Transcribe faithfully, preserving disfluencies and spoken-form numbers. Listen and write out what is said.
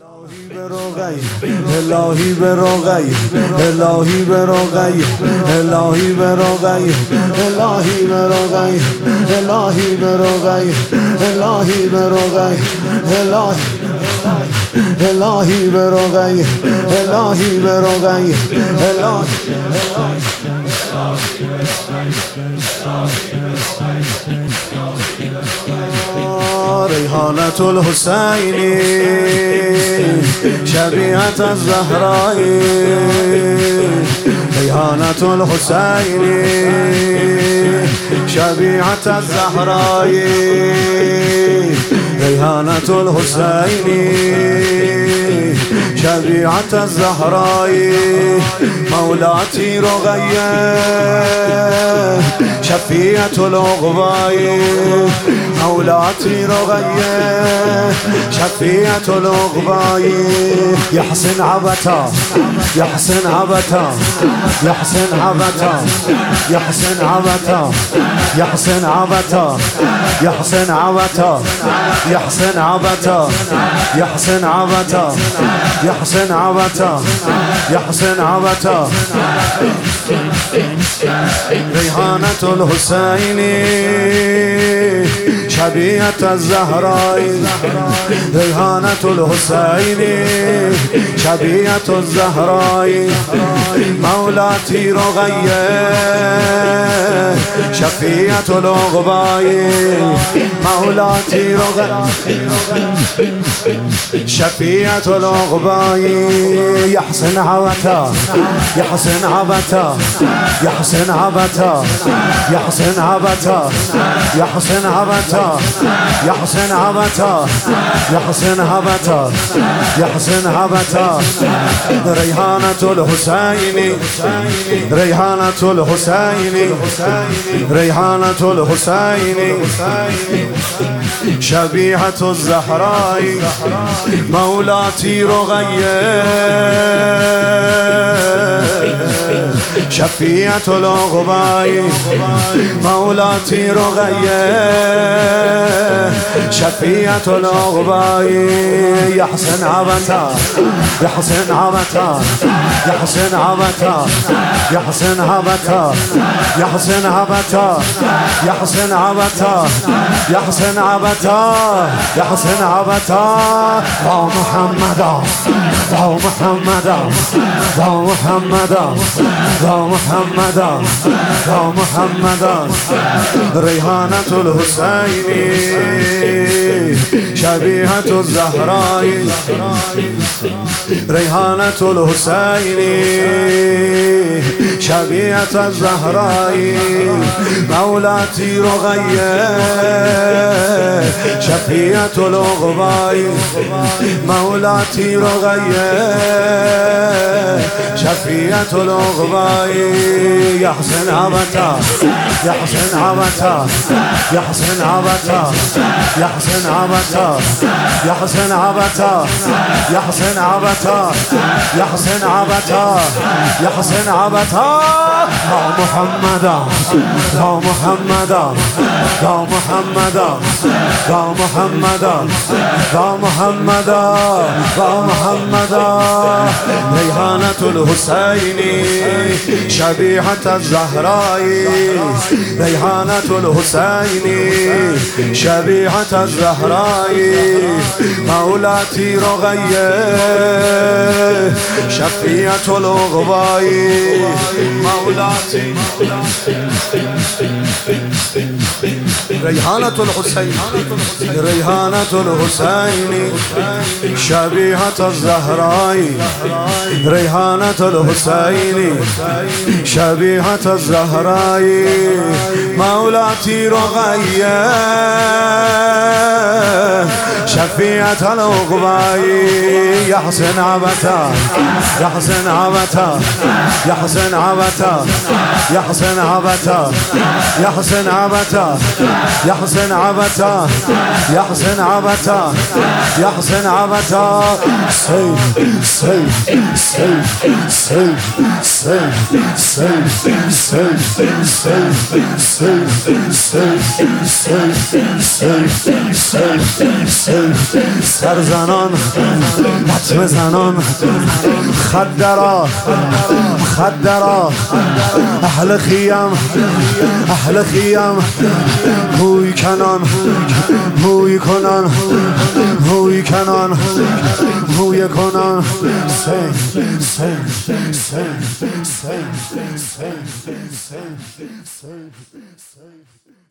الهی به رقی الهی به رقی الهی به رقی الهی به رقی الهی به رقی الهی به رقی الهی به رقی الهی به رقی ریحانة الحسینی شبیهة الزهراء ریحانة الحسینی شبیهة الزهراء ریحانة الحسینی شبیهة الزهراء مولاتی رقیه شفیعة العقباء مولاتی رقیه شفیعة العقباء یحسن عبتا یحسن عبتا یحسن عبتا یحسن عبتا یحسن عبتا یحسن عبتا یحسن عبتا یحسن عبتا یحسن عبتا یحسن عبتا ریحانة الحسینی شبیهة الزهراء ریحانة الحسینی شبیهة الزهراء مولاتی رقیه شفیعة العقباء مولاتی رقیه شفیعة العقباء یحسن عبتا یحسن عبتا یحسن عبتا یحسن عبتا یحسن عبتا یحسن عبتا یحسن عبتا یحسن عبتا ریحانة الحسینی ریحانة الحسینی ریحانة الحسینی شبیهة الزهراء مولاتی رقیه شفیعة العقباء مولاتی رقیه شفیعة العقباء یحسن عبتا یحسن عبتا یحسن عبتا یحسن عبتا یحسن عبتا یحسن عبتا یحسن عبتا یحسن عبتا با محمدا با محمدا با محمدا با محمدا با محمدا ریحانة الحسینی شبیهة الزهراء ریحانة الحسینی شبیهة الزهراء مولاتی رقیه شفیعة العقباء مولاتی رقیه شفیعة العقباء یحسن عبتا یحسن عبتا یحسن عبتا یحسن عبتا یحسن عبتا یحسن عبتا یحسن عبتا یحسن عبتا با محمدا با محمدا با محمدا با محمدا با محمدا با محمدا ریحانة الحسینی شبیهة الزهراء ریحانة الحسینی شبیهة الزهراء مولاتی رقیه شفیعة العقباء مولاتی ریحانة الحسین ریحانة الحسین شبیهة الزهراء ریحانة الحسین شبیهة الزهراء مولاتی رقیه شفیعة العقباء یحسن عبتا یحسن عبتا یحسن عبتا یحسن عبتا یحسن عبتا یحسن عبتا یحسن عبتا یحسن عبتا سیف سیف سیف سیف سیف سیف سیف سیف سرزنان لطمه زنان خدرات خدرات اهل خیم اهل خیم هوی کنان هوی کنان هوی کنان هوی کنان سین سین سین سین سین سین سین سین